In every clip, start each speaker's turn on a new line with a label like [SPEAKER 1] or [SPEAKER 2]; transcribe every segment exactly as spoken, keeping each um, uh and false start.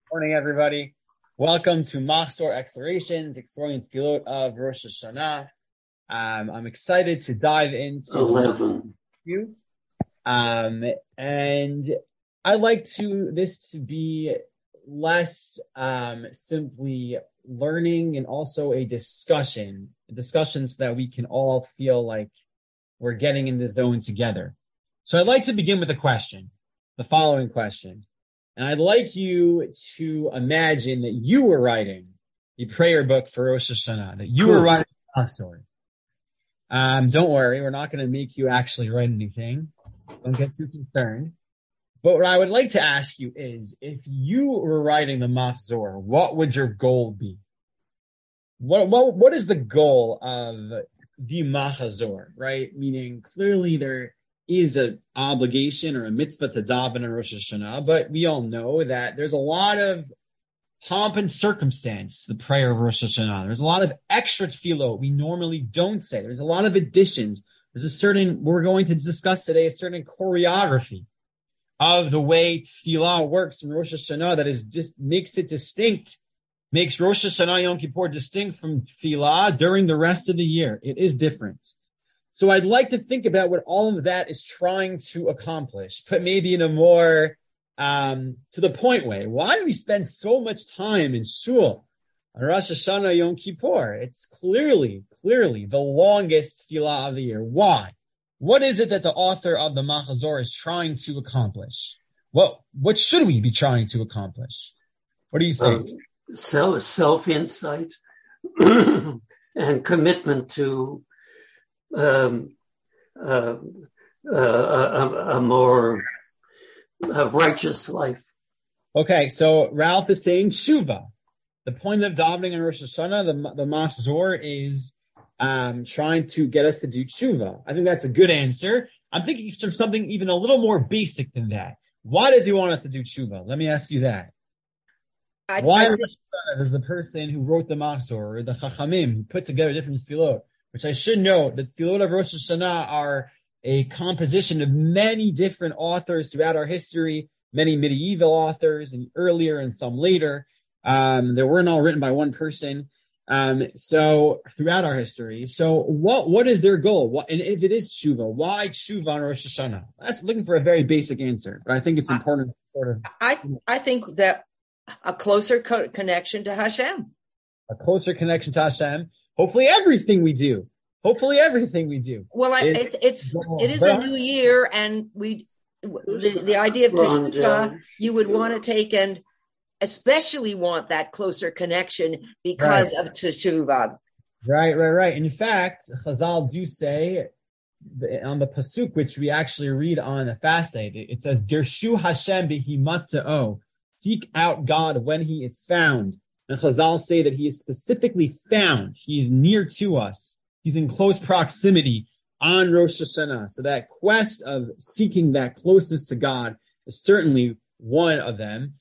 [SPEAKER 1] Morning, everybody. Welcome to Machzor Explorations, exploring the Tefillot of Rosh Hashanah. Um, I'm excited to dive into
[SPEAKER 2] eleven.
[SPEAKER 1] You. Um, and I'd like to this to be less um, simply learning and also a discussion, discussions that we can all feel like we're getting in the zone together. So I'd like to begin with a question, the following question. And I'd like you to imagine that you were writing the prayer book for Rosh Hashanah, that you cool. were writing the Machzor. Um, don't worry, we're not going to make you actually write anything. Don't get too concerned. But what I would like to ask you is, if you were writing the Machzor, what would your goal be? What what what is the goal of the Machzor, right? Meaning, clearly there is an obligation or a mitzvah to daven in Rosh Hashanah, but we all know that there's a lot of pomp and circumstance to the prayer of Rosh Hashanah. There's a lot of extra tefillot we normally don't say. There's a lot of additions. There's a certain, we're going to discuss today, a certain choreography of the way tefillah works in Rosh Hashanah that is just makes it distinct, makes Rosh Hashanah Yom Kippur distinct from tefillah during the rest of the year. It is different. So I'd like to think about what all of that is trying to accomplish, but maybe in a more um, to the point way. Why do we spend so much time in shul on Rosh Hashanah Yom Kippur? It's clearly, clearly the longest tefillah of the year. Why? What is it that the author of the Machzor is trying to accomplish? What what should we be trying to accomplish? What do you think?
[SPEAKER 2] Um, self self insight and commitment to Um, uh, uh, a, a more uh, righteous life.
[SPEAKER 1] Okay, so Ralph is saying tshuva. The point of davening in Rosh Hashanah, the the Machzor is um, trying to get us to do tshuva. I think that's a good answer. I'm thinking of something even a little more basic than that. Why does he want us to do tshuva? Let me ask you that. I, Why I, Rosh Hashanah does the person who wrote the Machzor, or the Chachamim, who put together different tefillot, which I should note that the tefillot of Rosh Hashanah are a composition of many different authors throughout our history, many medieval authors, and earlier and some later. Um, they weren't all written by one person. Um, so throughout our history. So what what is their goal? What, and if it is tshuva, why tshuva on Rosh Hashanah? That's looking for a very basic answer, but I think it's important. I, sort of.
[SPEAKER 3] I I think that a closer co- connection to Hashem.
[SPEAKER 1] A closer connection to Hashem. Hopefully everything we do. Hopefully everything we do.
[SPEAKER 3] Well, I, it's it's it is a new year, and we the, the idea of Teshuvah, you would want to take and especially want that closer connection because right. of Teshuvah.
[SPEAKER 1] Right, right, right. In fact, Chazal do say on the pasuk, which we actually read on the fast day, it says, "Dirshu Hashem bihimatzeo," seek out God when He is found. And Chazal say that He is specifically found. He is near to us. He's in close proximity on Rosh Hashanah. So that quest of seeking that closeness to God is certainly one of them.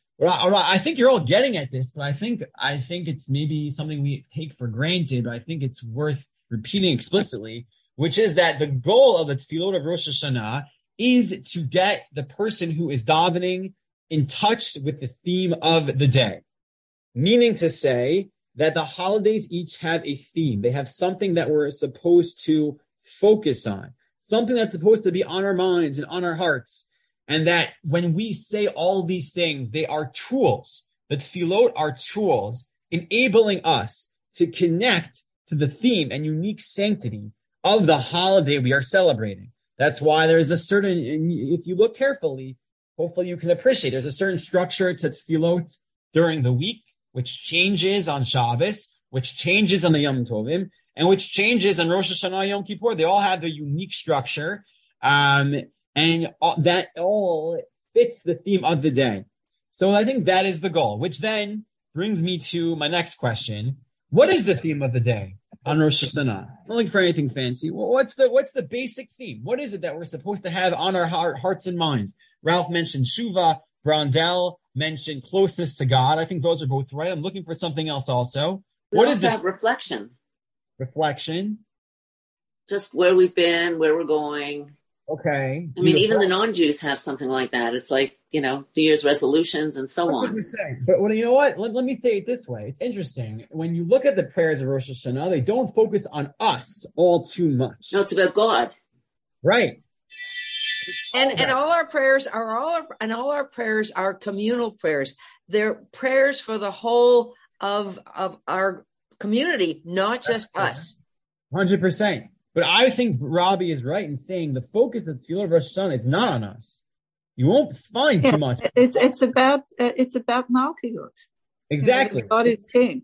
[SPEAKER 1] I think you're all getting at this, but I think I think it's maybe something we take for granted, but I think it's worth repeating explicitly, which is that the goal of the tefillot of Rosh Hashanah is to get the person who is davening in touch with the theme of the day. Meaning to say that the holidays each have a theme. They have something that we're supposed to focus on, something that's supposed to be on our minds and on our hearts. And that when we say all these things, they are tools. The tefillot are tools enabling us to connect to the theme and unique sanctity of the holiday we are celebrating. That's why there's a certain, if you look carefully, hopefully you can appreciate, there's a certain structure to tefillot during the week, which changes on Shabbos, which changes on the Yom Tovim, and which changes on Rosh Hashanah Yom Kippur. They all have their unique structure, um, and all, that all fits the theme of the day. So I think that is the goal, which then brings me to my next question. What is the theme of the day on Rosh Hashanah? I'm not looking for anything fancy. Well, what's the what's the basic theme? What is it that we're supposed to have on our heart, hearts and minds? Ralph mentioned Shuvah. Brondell mentioned closeness to God. I think those are both right. I'm looking for something else also.
[SPEAKER 4] We
[SPEAKER 1] what
[SPEAKER 4] also
[SPEAKER 1] is this?
[SPEAKER 4] Have reflection.
[SPEAKER 1] Reflection.
[SPEAKER 4] Just where we've been, where we're going.
[SPEAKER 1] Okay.
[SPEAKER 4] I mean, even the non-Jews have something like that. It's like, you know, New Year's resolutions and so on.
[SPEAKER 1] But well, you know what? Let, let me say it this way. It's interesting. When you look at the prayers of Rosh Hashanah, they don't focus on us all too much.
[SPEAKER 4] No, it's about God.
[SPEAKER 1] Right.
[SPEAKER 3] And and all our prayers are all our, and all our prayers are communal prayers. They're prayers for the whole of of our community, not just us.
[SPEAKER 1] one hundred percent. But I think Robbie is right in saying the focus of Tefillah of Rosh Hashanah is not on us. You won't find
[SPEAKER 5] yeah,
[SPEAKER 1] too much.
[SPEAKER 5] It's it's about uh, it's about Malkiyut.
[SPEAKER 1] Exactly.
[SPEAKER 5] God is king.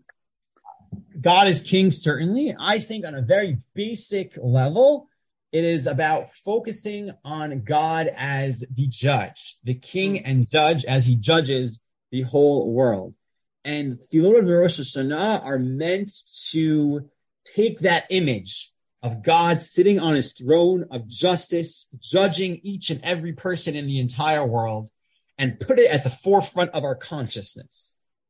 [SPEAKER 1] God is king, certainly. I think on a very basic level, it is about focusing on God as the judge, the king and judge as he judges the whole world. And Tefillot of Rosh Hashanah are meant to take that image of God sitting on his throne of justice, judging each and every person in the entire world, and put it at the forefront of our consciousness.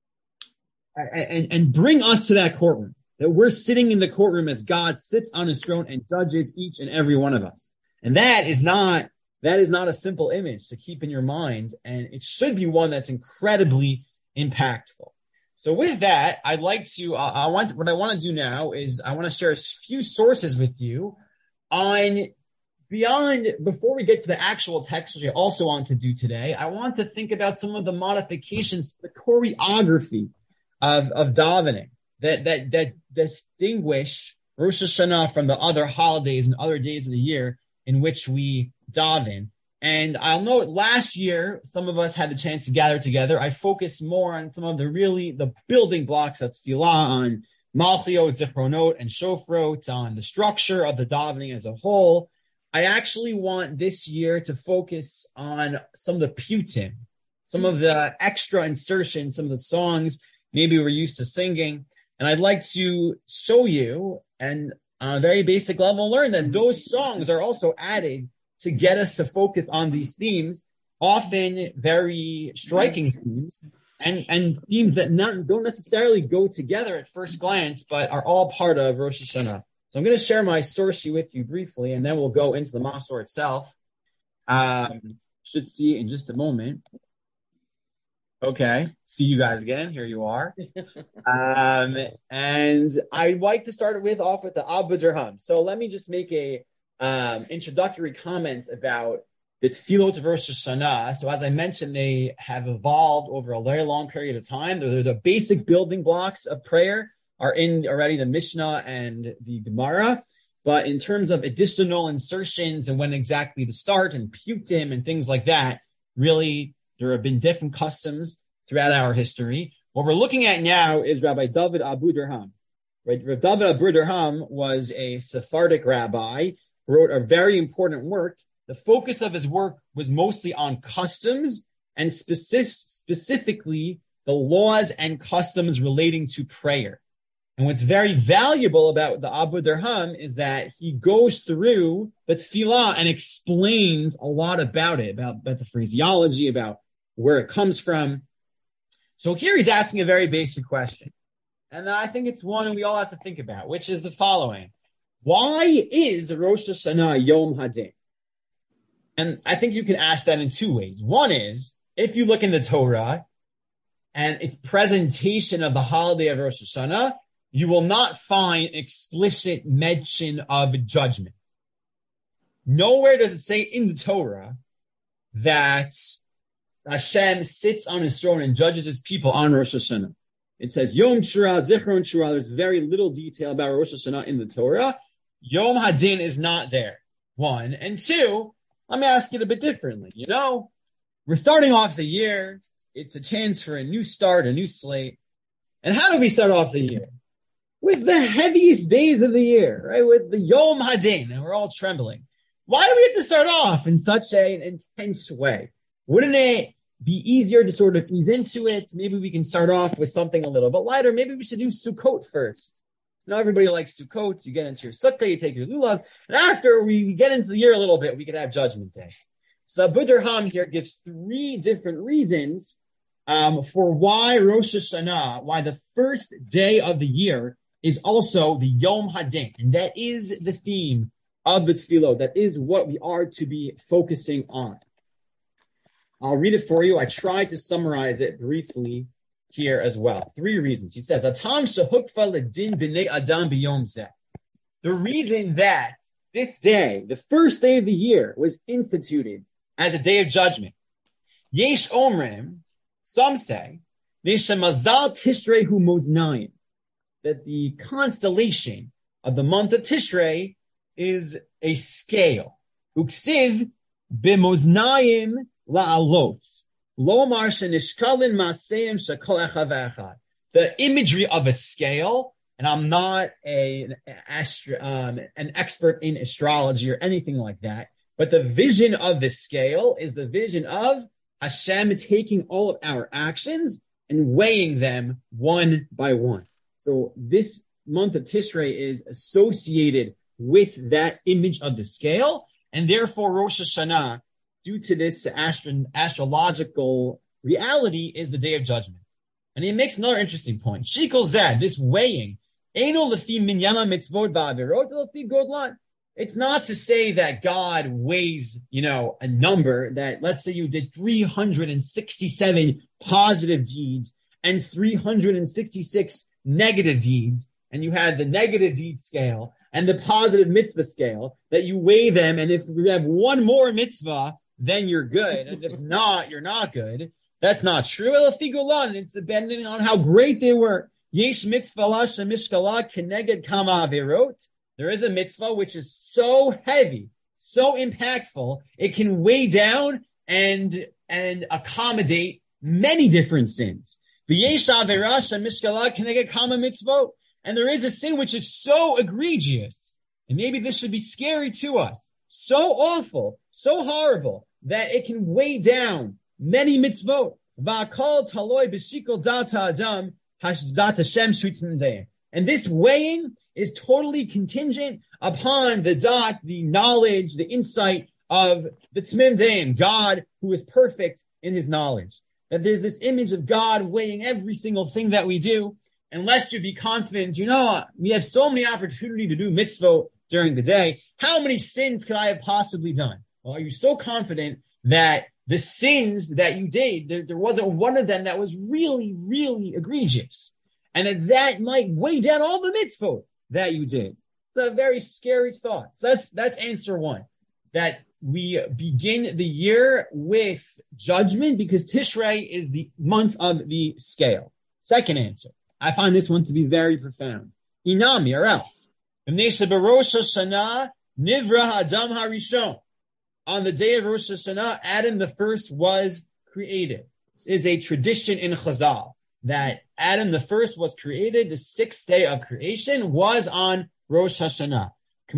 [SPEAKER 1] And, and, and bring us to that courtroom, that we're sitting in the courtroom as God sits on his throne and judges each and every one of us. And that is not, that is not a simple image to keep in your mind, and it should be one that's incredibly impactful. So with that, I'd like to, uh, I want, what I want to do now is I want to share a few sources with you on beyond, before we get to the actual text, which I also want to do today, I want to think about some of the modifications, the choreography of, of davening that, that, that distinguish Rosh Hashanah from the other holidays and other days of the year in which we daven. And I'll note last year, some of us had the chance to gather together. I focused more on some of the really, the building blocks of Tefillah, on Malchiot, Zichronot, and Shofrot, on the structure of the davening as a whole. I actually want this year to focus on some of the Piyutim, some of the extra insertions, some of the songs maybe we're used to singing. And I'd like to show you, and on a very basic level, learn that those songs are also added to get us to focus on these themes, often very striking themes, and, and themes that not, don't necessarily go together at first glance, but are all part of Rosh Hashanah. So I'm going to share my source sheet with you briefly, and then we'll go into the Masor itself. Um, should see it in just a moment. Okay, see you guys again. Here you are. Um, and I'd like to start with off with the Abu Dirham. So let me just make a um, introductory comment about the Tefillot of Rosh Hashanah. So as I mentioned, they have evolved over a very long period of time. They're the basic building blocks of prayer are in already the Mishnah and the Gemara. But in terms of additional insertions and when exactly to start and Piyutim and things like that, really, there have been different customs throughout our history. What we're looking at now is Rabbi David Abu Dirham. Right? Rabbi David Abu Dirham was a Sephardic rabbi who wrote a very important work. The focus of his work was mostly on customs and specific, specifically the laws and customs relating to prayer. And what's very valuable about the Abu Dirham is that he goes through the tefillah and explains a lot about it, about, about the phraseology, about where it comes from. So here he's asking a very basic question. And I think it's one we all have to think about, which is the following. Why is Rosh Hashanah Yom Hadin? And I think you can ask that in two ways. One is, if you look in the Torah and its presentation of the holiday of Rosh Hashanah, you will not find explicit mention of judgment. Nowhere does it say in the Torah that Hashem sits on his throne and judges his people on Rosh Hashanah. It says Yom Shura, Zichron Shura. There's very little detail about Rosh Hashanah in the Torah. Yom Hadin is not there. One. And two, let me ask it a bit differently. You know, we're starting off the year. It's a chance for a new start, a new slate. And how do we start off the year? With the heaviest days of the year, right? With the Yom Hadin, and we're all trembling. Why do we have to start off in such a, an intense way? Wouldn't it be easier to sort of ease into it? Maybe we can start off with something a little bit lighter. Maybe we should do Sukkot first. You know, everybody likes Sukkot. You get into your Sukkah, you take your Lulav, and after we get into the year a little bit, we could have Judgment Day. So the Abu Dirham here gives three different reasons um, for why Rosh Hashanah, why the first day of the year is also the Yom Hadin, and that is the theme of the tefillah. That is what we are to be focusing on. I'll read it for you. I tried to summarize it briefly here as well. Three reasons. He says, Atam shehukfa ledin b'nei adam b'yom zeh. The reason that this day, the first day of the year, was instituted as a day of judgment. Yesh omrim, some say, Neshamazal Tishrei hu moznayim, that the constellation of the month of Tishrei is a scale. Uksiv b'moznayim la'alot. Lomar shenishkalin maseim shekol echad ve'echad. The imagery of a scale, and I'm not a, an, astro, um, an expert in astrology or anything like that, but the vision of the scale is the vision of Hashem taking all of our actions and weighing them one by one. So this month of Tishrei is associated with that image of the scale, and therefore Rosh Hashanah, due to this astro- astrological reality, is the day of judgment. And he makes another interesting point. Shikol Zed, this weighing, Eino lefi minyana mitzvot ba'avirot lefi godlan. It's not to say that God weighs, you know, a number that, let's say you did three hundred sixty-seven positive deeds and three hundred sixty-six negative deeds, and you had the negative deed scale and the positive mitzvah scale, that you weigh them, and if you have one more mitzvah, then you're good, and if not, you're not good. That's not true. It's depending on how great they were. Yesh mitzvah mishkala keneged kama avirot. There is a mitzvah which is so heavy, so impactful, it can weigh down and and accommodate many different sins. And there is a sin which is so egregious, and maybe this should be scary to us, so awful, so horrible, that it can weigh down many mitzvot. And this weighing is totally contingent upon the dot, the knowledge, the insight of the Tzmim Deim, God who is perfect in his knowledge. That there's this image of God weighing every single thing that we do. Unless you be confident, you know, we have so many opportunities to do mitzvot during the day. How many sins could I have possibly done? Well, are you so confident that the sins that you did, there, there wasn't one of them that was really, really egregious? And that that might weigh down all the mitzvot that you did. It's a very scary thought. So that's, that's answer one. That we begin the year with judgment because Tishrei is the month of the scale. Second answer. I find this one to be very profound. Inami, or else. On the day of Rosh Hashanah, Adam the first was created. This is a tradition in Chazal that Adam the first was created. The sixth day of creation was on Rosh Hashanah.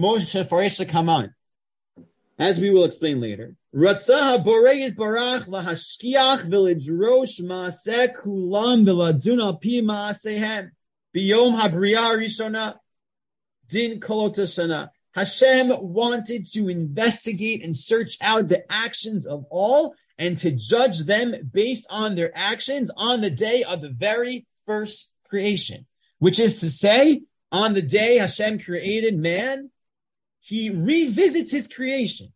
[SPEAKER 1] As we will explain later. Ratzah borei barach lahashkiach v'ledrosh maaseh kulam v'ladun al pi maasehem biyom habriya rishona din kolot hashana. Hashem wanted to investigate and search out the actions of all and to judge them based on their actions on the day of the very first creation, which is to say, on the day Hashem created man, he revisits his creation.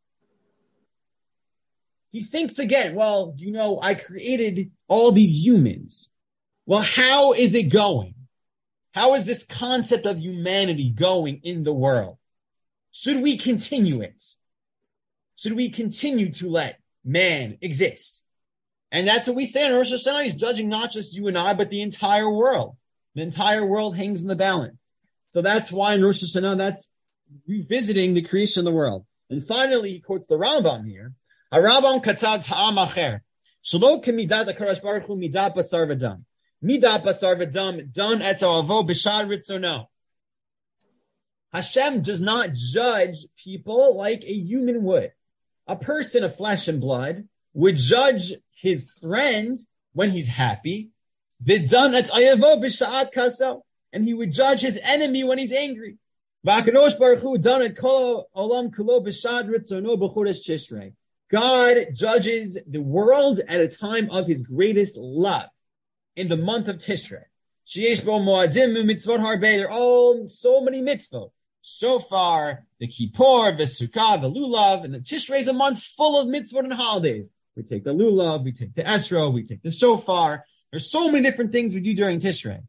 [SPEAKER 1] He thinks again, well, you know, I created all these humans. Well, how is it going? How is this concept of humanity going in the world? Should we continue it? Should we continue to let man exist? And that's what we say in Rosh Hashanah. He's judging not just you and I, but the entire world. The entire world hangs in the balance. So that's why in Rosh Hashanah, that's revisiting the creation of the world. And finally, he quotes the Rambam here. HaRambam katad ta'am acher. Shelo kemidat HaKadosh Baruch Hu midat basar v'dam. Midat basar v'dam dan et ha'avo b'shad ritzono. Hashem does not judge people like a human would. A person of flesh and blood would judge his friend when he's happy. V'dan et ha'avo b'shad kaso. And he would judge his enemy when he's angry. HaKadosh Baruch Hu dan et kol olam kulo b'shad ritzono b'chodesh Tishrei. God judges the world at a time of his greatest love, in the month of Tishrei. Sheyesh bo moadim mitzvot harbei. There are all so many mitzvot. shofar, the kippur, the sukkah, the lulav, and the Tishrei is a month full of mitzvot and holidays. We take the lulav, we take the esrog, we take the shofar. There's so many different things we do during Tishrei.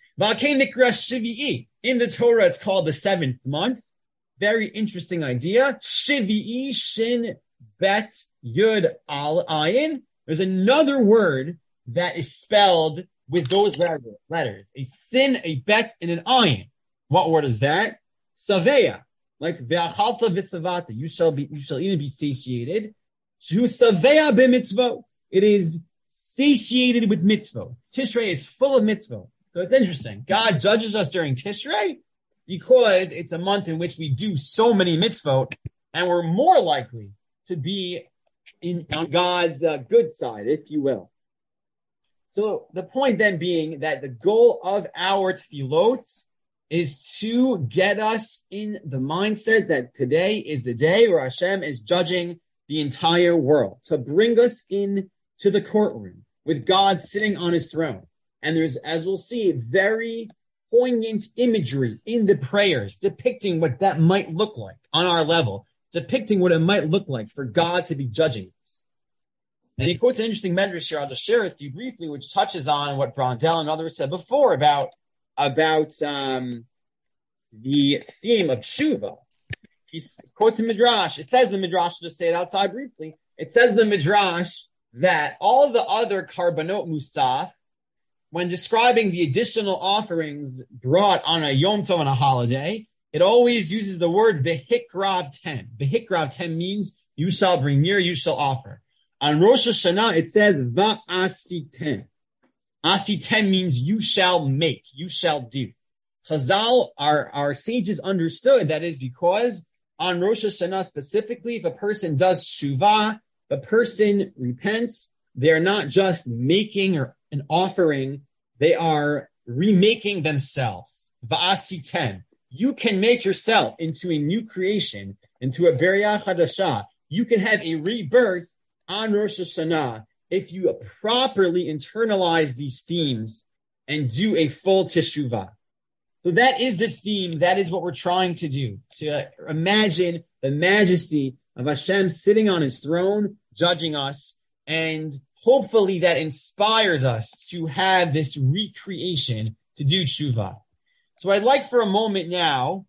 [SPEAKER 1] In the Torah, it's called the seventh month. Very interesting idea. Shivi'i, shin, bet, yud, al, ayin. There's another word that is spelled with those letters. A sin, a bet, and an ayin. What word is that? Saveya. Like, ve'achalta v'savata. You shall be, you shall eat and be satiated. Shu saveya b'mitzvot. It is satiated with mitzvot. Tishrei is full of mitzvot. So it's interesting. God judges us during Tishrei because it's a month in which we do so many mitzvot, and we're more likely to be in on God's uh, good side, if you will. So the point then being that the goal of our tefillot is to get us in the mindset that today is the day where Hashem is judging the entire world, to bring us in to the courtroom with God sitting on his throne. And there's, as we'll see, very poignant imagery in the prayers depicting what that might look like on our level, depicting what it might look like for God to be judging us. And he quotes an interesting medrash here. I'll just share it with you briefly, which touches on what Brondel and others said before about, about um, the theme of tshuva. He quotes a midrash. It says the midrash, I'll just say it outside briefly. It says the midrash that all the other karbanot musaf, when describing the additional offerings brought on a Yom Tov, on a holiday, it always uses the word v'hikrav ten. V'hikrav ten means you shall bring near, you shall offer. On Rosh Hashanah, it says va'asiten. Asiten means you shall make, you shall do. Chazal, our, our sages understood that is because on Rosh Hashanah specifically, if a person does shuvah, the person repents, they're not just making or an offering, they are remaking themselves. Va'asiten. You can make yourself into a new creation, into a Beriah Chadashah. You can have a rebirth on Rosh Hashanah if you properly internalize these themes and do a full teshuvah. So that is the theme. That is what we're trying to do, to imagine the majesty of Hashem sitting on his throne, judging us, and hopefully that inspires us to have this recreation to do tshuva. So I'd like for a moment now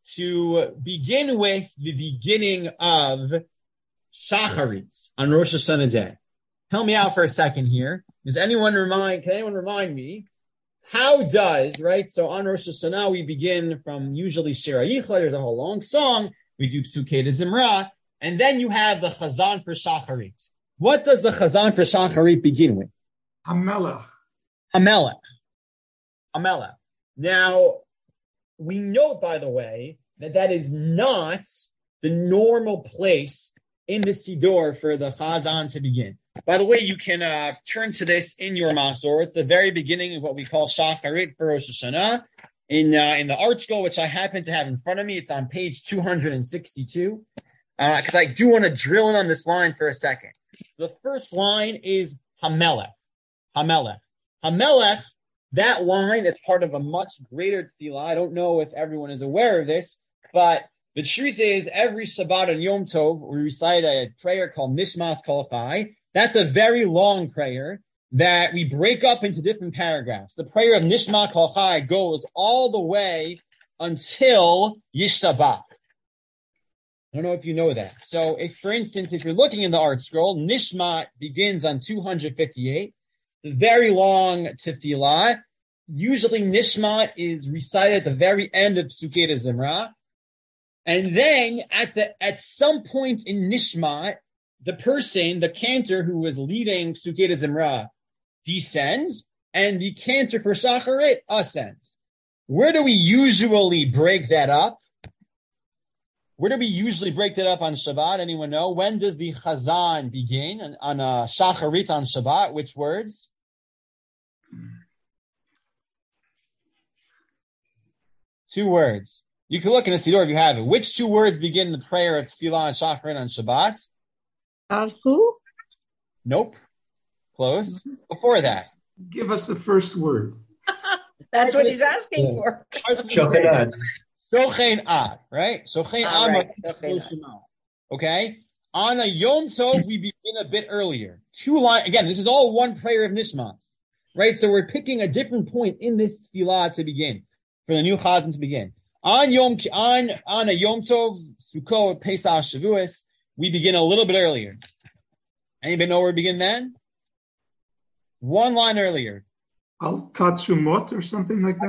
[SPEAKER 1] to begin with the beginning of Shacharit on Rosh Hashanah Day. Help me out for a second here. Does anyone remind, can anyone remind me, how does, right, so on Rosh Hashanah we begin from usually Shir HaYichud, there's a whole long song, we do Psukei de Zimra, and then you have the Chazan for Shacharit. What does the Chazan for Shacharit begin with?
[SPEAKER 6] Hamelech.
[SPEAKER 1] Hamelech. Hamelech. Now, we note, by the way, that that is not the normal place in the Siddur for the Chazan to begin. By the way, you can uh, turn to this in your Masor. It's the very beginning of what we call Shacharit for Rosh Hashanah. In, uh, in the ArtScroll, which I happen to have in front of me, it's on page two hundred sixty-two, because uh, I do want to drill in on this line for a second. The first line is Hamelech. Hamelech. Hamelech, that line is part of a much greater tefillah. I don't know if everyone is aware of this, but the truth is every Shabbat and Yom Tov, we recite a prayer called Nishmas Kol Chai. That's a very long prayer that we break up into different paragraphs. The prayer of Nishma Kol Chai goes all the way until Yishtabach. I don't know if you know that. So if, for instance, if you're looking in the ArtScroll, Nishma begins on two hundred fifty-eight. It's a very long tefillah. Usually Nishma is recited at the very end of Psukei de Zimra. And then at the, at some point in Nishma, the person, the cantor who was leading Psukei de Zimra descends, and the cantor for Shacharit ascends. Where do we usually break that up? Where do we usually break that up on Shabbat? Anyone know? When does the Chazan begin on, on uh, Shacharit on Shabbat? Which words? Two words. You can look in the Siddur if you have it. Which two words begin the prayer of Tefillah and Shacharit on Shabbat?
[SPEAKER 5] Alhu?
[SPEAKER 1] Nope. Close. Before that.
[SPEAKER 6] Give us the first word.
[SPEAKER 3] That's what he's asking for.
[SPEAKER 7] Shochanah.
[SPEAKER 1] Shochein Ad, right? Shochein
[SPEAKER 3] Ah,
[SPEAKER 1] Ad.
[SPEAKER 3] right.
[SPEAKER 1] Okay? On a Yom Tov, we begin a bit earlier. Two line again, this is all one prayer of Nishmas. Right? So we're picking a different point in this tefillah to begin, for the new Chazan to begin. On Yom on on a Yom Tov, Sukkot, Pesach, Shavuos, we begin a little bit earlier. Anybody know where we begin then? One line earlier.
[SPEAKER 6] Al Tatsumot or something like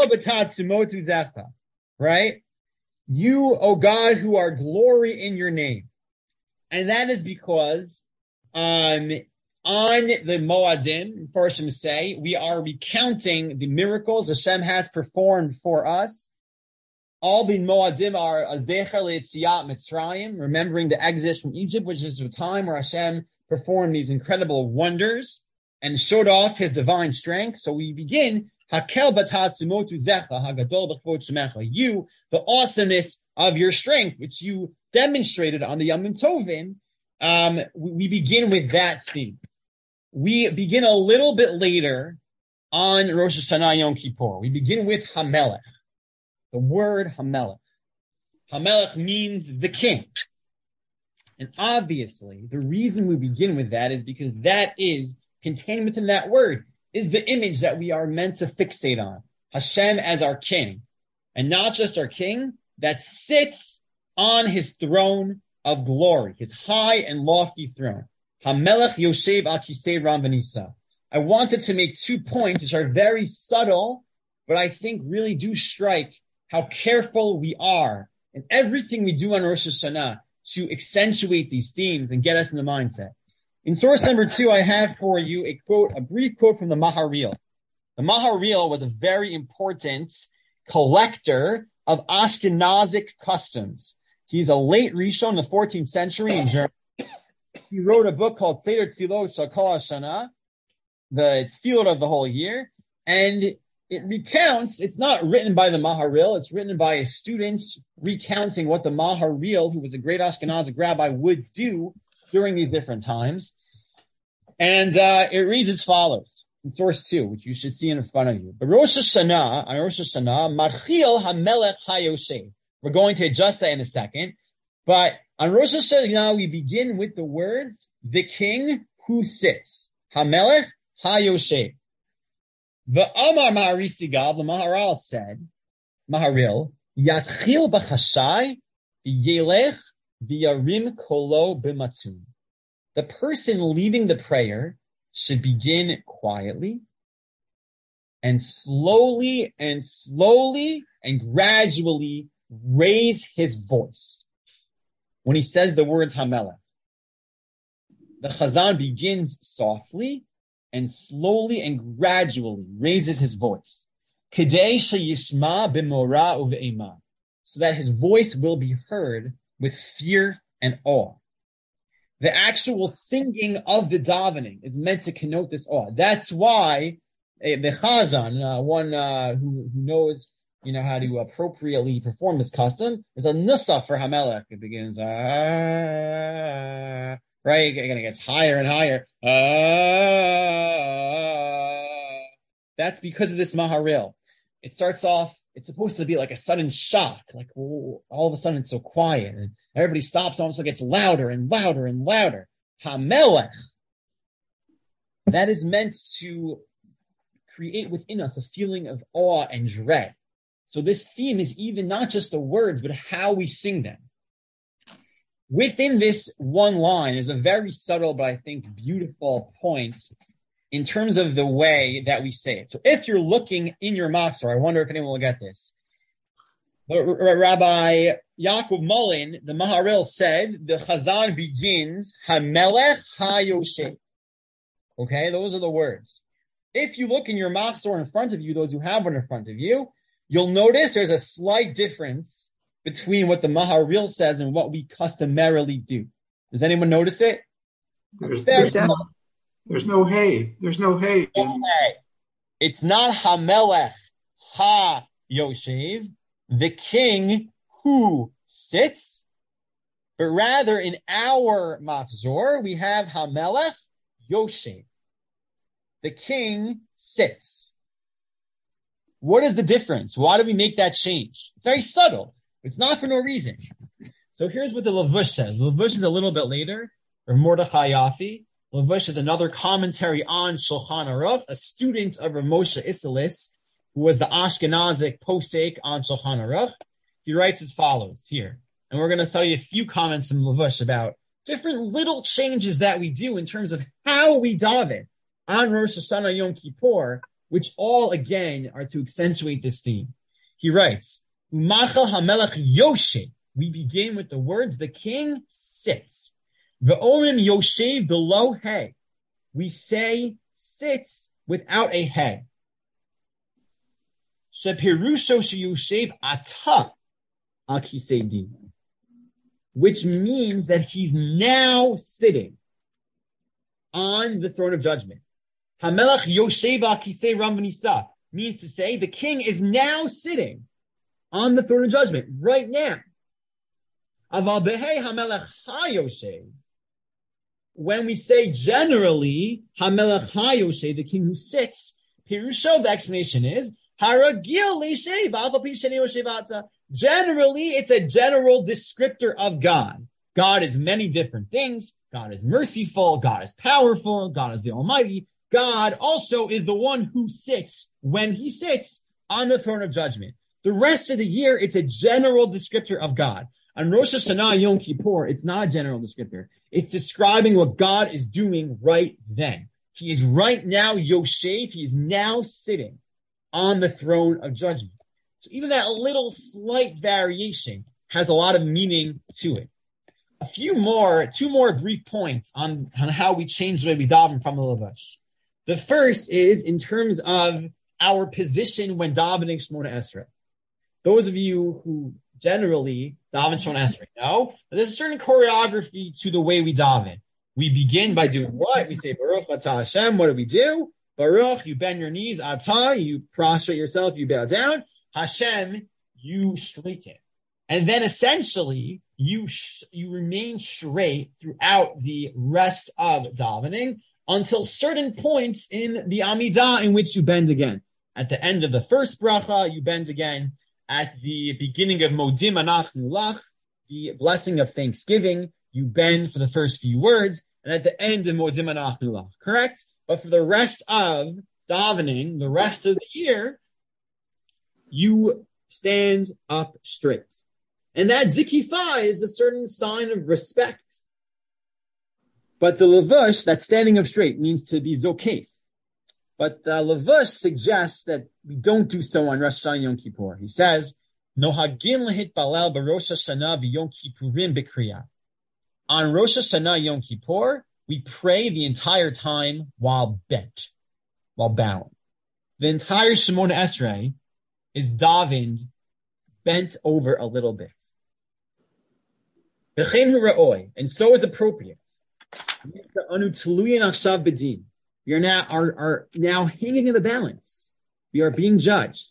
[SPEAKER 1] that. Right? You, O God, who are glory in your name. And that is because um, on the Moadim, Parshim say, we are recounting the miracles Hashem has performed for us. All the Moadim are a Zecher L'Yetziat Mitzrayim, remembering the exodus from Egypt, which is a time where Hashem performed these incredible wonders and showed off his divine strength. So we begin, Hakel B'Tatzumotu Zecha, Hagadol B'Chvod Shemecha. You, the awesomeness of your strength, which you demonstrated on the Yom Tovim, um, we, we begin with that theme. We begin a little bit later on Rosh Hashanah Yom Kippur. We begin with Hamelech. The word Hamelech. Hamelech means the king. And obviously, the reason we begin with that is because that is contained within that word is the image that we are meant to fixate on. Hashem as our king. And not just our king, that sits on his throne of glory, his high and lofty throne. Hamelech Yoshev al Kisei Ram V'Nisa. I wanted to make two points which are very subtle, but I think really do strike how careful we are in everything we do on Rosh Hashanah to accentuate these themes and get us in the mindset. In source number two, I have for you a quote, a brief quote from the Maharil. The Maharil was a very important collector of Ashkenazic customs. He's a late Rishon in the fourteenth century in Germany. He wrote a book called Seder Tfilot Shel Kol Hashana, the Tfilot of the whole year, and it recounts, it's not written by the Maharil, it's written by a student recounting what the Maharil, who was a great Ashkenazic rabbi, would do during these different times. And uh, it reads as follows, in source two, which you should see in front of you. But Rosh Hashanah, on Rosh Hashanah, Marchil HaMelech HaYoshev. We're going to adjust that in a second. But on Rosh Hashanah, we begin with the words, the king who sits. HaMelech HaYoshev. The Amar Maharisigal, the Maharal said, Maharil, Yatchil b'chashai v'yelech v'yarim kolo b'matzun. The person leading the prayer should begin quietly and slowly and slowly and gradually raise his voice when he says the words Hamelech. The Chazan begins softly and slowly and gradually raises his voice. Kedei sheyishma b'mora uve'ema, so that his voice will be heard with fear and awe. The actual singing of the davening is meant to connote this awe. That's why uh, the Chazan, uh, one uh, who, who knows, you know, how to appropriately perform this custom, is a nusach for Hamelech. It begins, ah, right? It gets higher and higher. Ah, that's because of this Maharil. It starts off, it's supposed to be like a sudden shock, like oh, all of a sudden it's so quiet, and everybody stops, almost like it's louder and louder and louder. Hamelech. That is meant to create within us a feeling of awe and dread. So this theme is even not just the words, but how we sing them. Within this one line is a very subtle, but I think beautiful point in terms of the way that we say it. So if you're looking in your Machzor, I wonder if anyone will get this. Rabbi Yaakov Mullen, the Maharil, said the Chazan begins Hamelech HaYoshev. Okay, those are the words. If you look in your Machzor in front of you, those who have one in front of you, you'll notice there's a slight difference between what the Maharil says and what we customarily do. Does anyone notice it?
[SPEAKER 6] There's, there's, no, there's no hey. There's no hey.
[SPEAKER 1] No hey. It's not Hamelech HaYoshev, the king who sits, but rather in our Machzor, we have Hamelech Yoshev. The king sits. What is the difference? Why do we make that change? Very subtle. It's not for no reason. So here's what the Lavush says. Lavush is a little bit later, or Mordechai Yafi. Lavush is another commentary on Shulchan Aruch, a student of Rav Moshe Isserles, who was the Ashkenazic posek on Shulchan Aruch. He writes as follows here. And we're going to study a few comments from Lavush about different little changes that we do in terms of how we daven on Rosh Hashanah Yom Kippur, which all, again, are to accentuate this theme. He writes, Umachal HaMelech Yoshe. We begin with the words, the king sits. Ve'omim Yoshe below he. We say sits without a he. Shepirusho sheyoshev ata al kisei din. Which means that he's now sitting on the throne of judgment. Hamelach Yoshev al kisei ram v'nisa means to say the king is now sitting on the throne of judgment right now. Aval behei Hamelach HaYoshev. When we say generally Hamelach HaYoshev, the king who sits, Pirusho, the explanation is Haragil leishev al pi sheni yoshev ata. Generally, it's a general descriptor of God. God is many different things. God is merciful. God is powerful. God is the Almighty. God also is the one who sits when he sits on the throne of judgment. The rest of the year, it's a general descriptor of God. On Rosh Hashanah Yom Kippur, it's not a general descriptor. It's describing what God is doing right then. He is right now Yoshev. He is now sitting on the throne of judgment. So even that little slight variation has a lot of meaning to it. A few more, two more brief points on, on how we change the way we daven from the Lavush. The first is in terms of our position when davening Shemona Esrei. Those of you who generally daven Shemona Esrei know that there's a certain choreography to the way we daven. We begin by doing what? We say, Baruch Atah Hashem. What do we do? Baruch, you bend your knees. Atah, you prostrate yourself, you bow down. Hashem, you straighten. And then essentially, you sh- you remain straight throughout the rest of davening until certain points in the Amidah in which you bend again. At the end of the first bracha, you bend again. At the beginning of Modim Anachnu Lach, the blessing of thanksgiving, you bend for the first few words. And at the end of Modim Anachnu Lach, correct? But for the rest of davening, the rest of the year, you stand up straight. And that zikifa is a certain sign of respect. But the Lavush, that standing up straight, means to be zokef. But the Lavush suggests that we don't do so on Rosh Hashanah Yom Kippur. He says, Nohagim lehitbalel b'Rosh Hashanah v'Yom Kippurim b'Kriya. On Rosh Hashanah Yom Kippur, we pray the entire time while bent, while bowing. The entire Shemona Esrei is davened bent over a little bit. And so is appropriate. We are now are, are now hanging in the balance. We are being judged.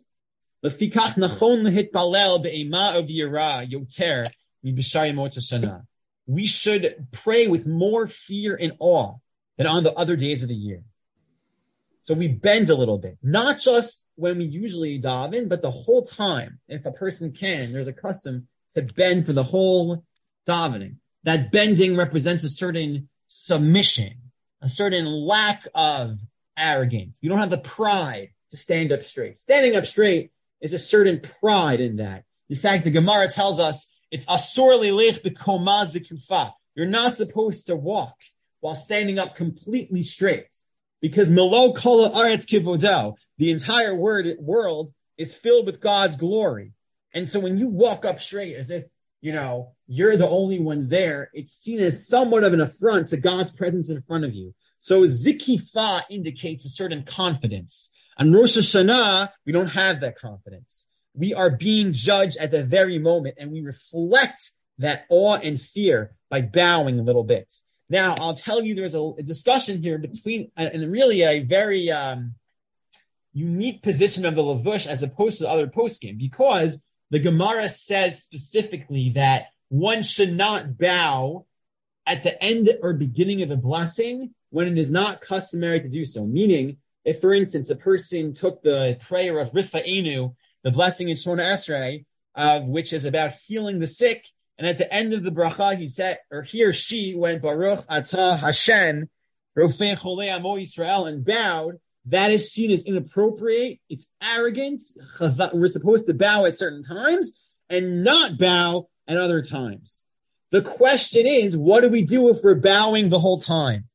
[SPEAKER 1] We should pray with more fear and awe than on the other days of the year. So we bend a little bit, not just when we usually daven, but the whole time. If a person can, there's a custom to bend for the whole davening. That bending represents a certain submission, a certain lack of arrogance. You don't have the pride to stand up straight. Standing up straight is a certain pride in that. In fact, the Gemara tells us it's asur lelech b'koma zekufa. You're not supposed to walk while standing up completely straight, because melo kol haaretz kivodo, the entire word, world is filled with God's glory. And so when you walk up straight as if, you know, you're the only one there, it's seen as somewhat of an affront to God's presence in front of you. So zikifa indicates a certain confidence. On Rosh Hashanah, we don't have that confidence. We are being judged at the very moment, and we reflect that awe and fear by bowing a little bit. Now, I'll tell you there's a, a discussion here between, and really a very um, unique position of the Lavush as opposed to the other poskim, because the Gemara says specifically that one should not bow at the end or beginning of a blessing when it is not customary to do so, meaning if, for instance, a person took the prayer of Rifa'enu, the blessing in Shemona Esrei, uh, which is about healing the sick, and at the end of the bracha, he said, or he or she went Baruch Atah Hashem, Rofei Cholei Amo Yisrael, and bowed, that is seen as inappropriate. It's arrogant. We're supposed to bow at certain times and not bow at other times. The question is, what do we do if we're bowing the whole time?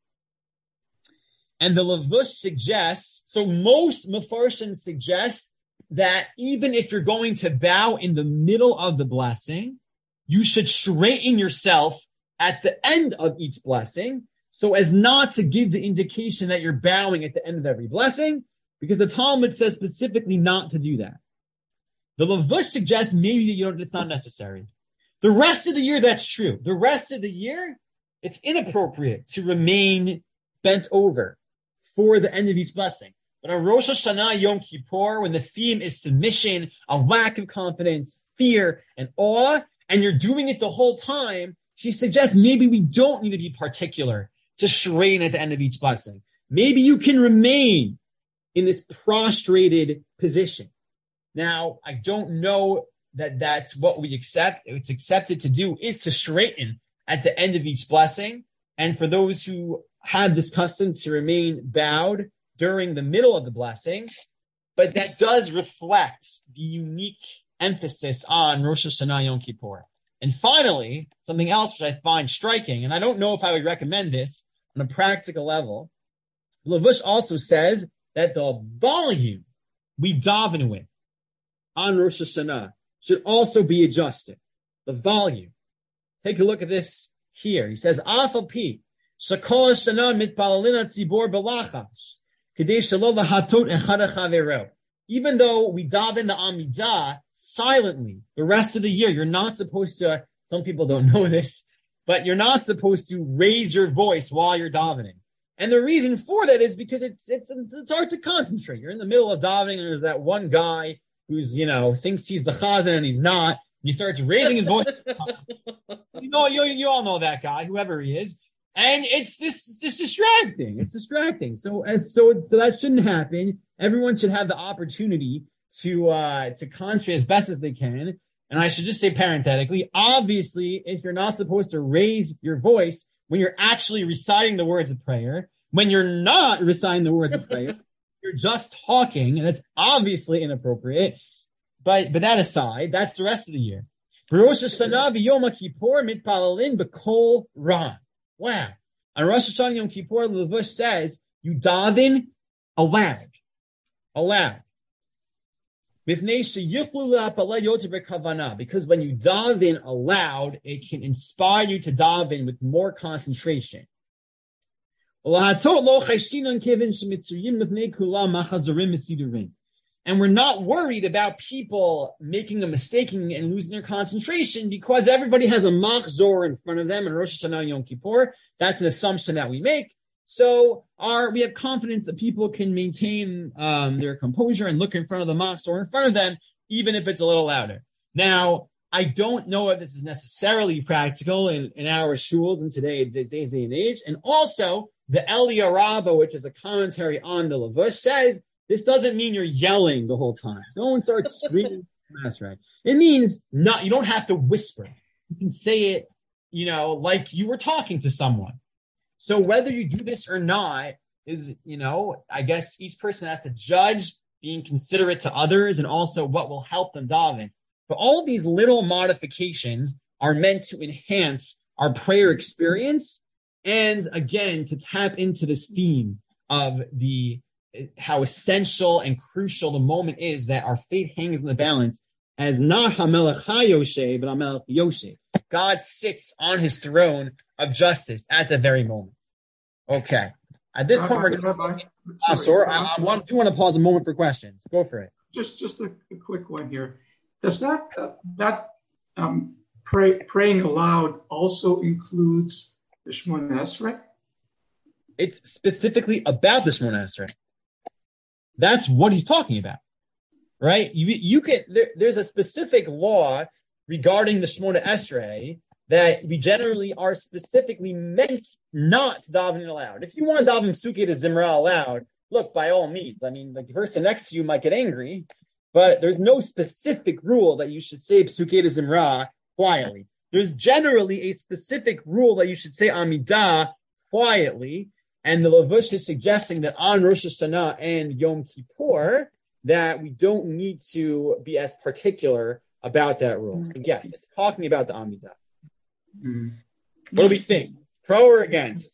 [SPEAKER 1] And the Lavush suggests, so most Mefarshim suggest that even if you're going to bow in the middle of the blessing, you should straighten yourself at the end of each blessing, so as not to give the indication that you're bowing at the end of every blessing, because the Talmud says specifically not to do that. The Lavush suggests maybe you don't, it's not necessary. The rest of the year, that's true. The rest of the year, it's inappropriate to remain bent over for the end of each blessing. But on Rosh Hashanah, Yom Kippur, when the theme is submission, a lack of confidence, fear, and awe, and you're doing it the whole time, she suggests maybe we don't need to be particular to straighten at the end of each blessing. Maybe you can remain in this prostrated position. Now, I don't know that that's what we accept. It's accepted to do is to straighten at the end of each blessing. And for those who have this custom to remain bowed during the middle of the blessing, but that does reflect the unique emphasis on Rosh Hashanah Yom Kippur. And finally, something else which I find striking, and I don't know if I would recommend this on a practical level, Lavush also says that the volume we daven with on Rosh Hashanah should also be adjusted. The volume. Take a look at this here. He says, Afal pi, shakol Hashanah mitpalalin hatzibor belachash, kedei shelo lahatot echad chavero. Even though we daven the Amidah silently the rest of the year, you're not supposed to, some people don't know this, but you're not supposed to raise your voice while you're davening. And the reason for that is because it's, it's, it's hard to concentrate. You're in the middle of davening and there's that one guy who's, you know, thinks he's the chazan and he's not. And he starts raising his voice. you know, you, you all know that guy, whoever he is. And it's just, just distracting. It's distracting. So, as, so, so that shouldn't happen. Everyone should have the opportunity to, uh, to concentrate as best as they can. And I should just say parenthetically, obviously, if you're not supposed to raise your voice when you're actually reciting the words of prayer, when you're not reciting the words of prayer, you're just talking, and that's obviously inappropriate. But, but that aside, that's the rest of the year. Rosh Hashanah v'Yom Kippur mitpalalin b'kol ra. Wow. On Rosh Hashanah Yom Kippur, the Lavush says, you daven aloud. Aloud. Because when you daven aloud, it can inspire you to daven with more concentration. And we're not worried about people making a mistake and losing their concentration because everybody has a machzor in front of them in Rosh Hashanah Yom Kippur. That's an assumption that we make. So our, we have confidence that people can maintain um, their composure and look in front of the machzor in front of them, even if it's a little louder. Now, I don't know if this is necessarily practical in, in our shuls in today's day and age. And also, the Eliyah Rabbah, which is a commentary on the Lavush, says this doesn't mean you're yelling the whole time. Don't start screaming. That's right. It means not. You don't have to whisper. You can say it, you know, like you were talking to someone. So whether you do this or not is, you know, I guess each person has to judge being considerate to others and also what will help them daven. But all of these little modifications are meant to enhance our prayer experience and, again, to tap into this theme of the how essential and crucial the moment is that our faith hangs in the balance as not HaMelech HaYoshe, but HaMelech Yoshe. God sits on his throne of justice at the very moment. Okay. At this point, we're going to... Uh, sorry, I, I want, do want to pause a moment for questions. Go for it.
[SPEAKER 6] Just just a, a quick one here. Does that, uh, that um, pray, praying aloud also includes the Shemona Esrei?
[SPEAKER 1] It's specifically about the Shemona Esrei. That's what he's talking about, right? You you can there, there's a specific law regarding the Shemona Esrei that we generally are specifically meant not to daven aloud. If you want to daven Sukkah to Zimra aloud, look, by all means, I mean, the person next to you might get angry, but there's no specific rule that you should say Psukei de Zimra quietly. There's generally a specific rule that you should say Amidah quietly, and the Lavush is suggesting that on Rosh Hashanah and Yom Kippur, that we don't need to be as particular about that rule. So yes, it's talking about the Amidah. Mm. What do we think? Pro or against?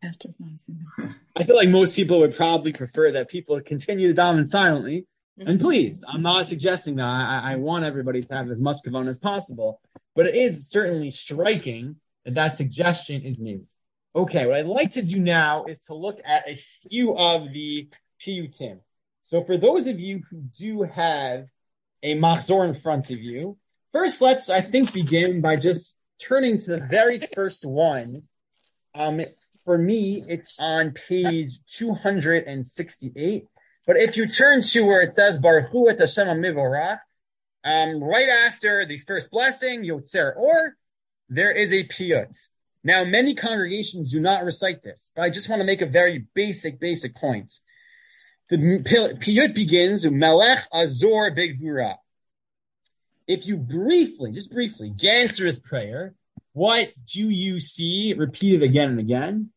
[SPEAKER 1] I feel like most people would probably prefer that people continue to dominate silently. And please, I'm not suggesting that. I, I want everybody to have as much kavanah as possible. But it is certainly striking that that suggestion is made. Okay, what I'd like to do now is to look at a few of the piyutim. So for those of you who do have a machzor in front of you, first let's, I think, begin by just turning to the very first one. Um, for me, it's on page two hundred sixty-eight. But if you turn to where it says Baruch Hu et Hashem HaMivorach, um, right after the first blessing, Yotzer Or, there is a piyut. Now, many congregations do not recite this, but I just want to make a very basic, basic point. The piyut begins with Melech Azor Begvura. If you briefly, just briefly, glance through this prayer, what do you see repeated again and again?